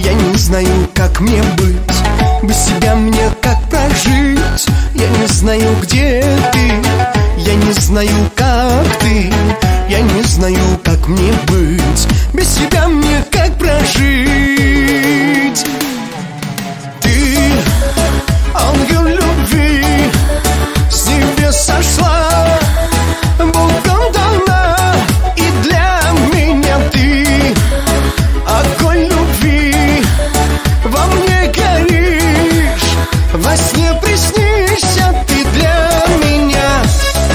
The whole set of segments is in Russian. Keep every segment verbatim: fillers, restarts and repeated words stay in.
Я не знаю, как мне быть, без тебя мне как прожить. Я не знаю, где ты, я не знаю, как ты. Я не знаю, как мне быть, без тебя мне как прожить. Ты ангел любви, с небес сошла, Богом дана, и для меня ты огонь любви. Во мне горишь, во сне приснишься ты для меня.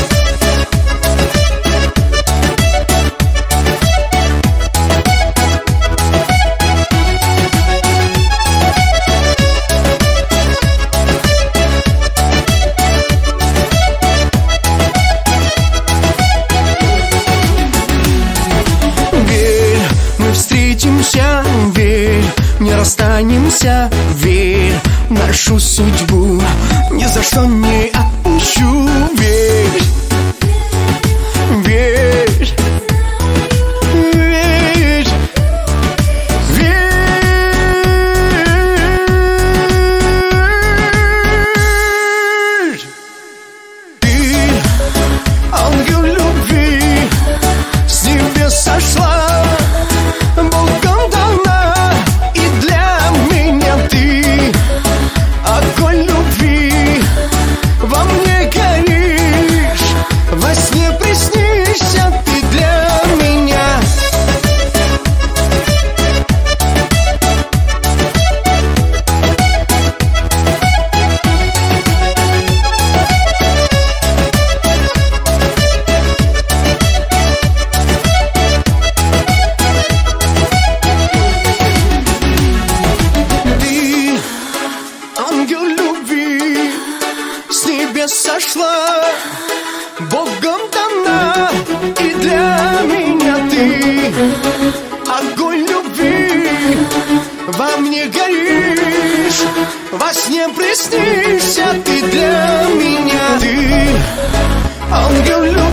Встретимся, верь, не расстанемся, верь, нашу судьбу ни за что не отпущу, верь, верь, верь, верь. Ты ангел любви, с небес сошла, Богом дана, и для меня ты огонь любви. Во мне горишь, во сне приснишься ты для меня. Ангел любви, с небес сошла, Богом дана, и для меня ты огонь любви. Во мне горишь, во сне приснишься ты для меня. Ты ангел любви.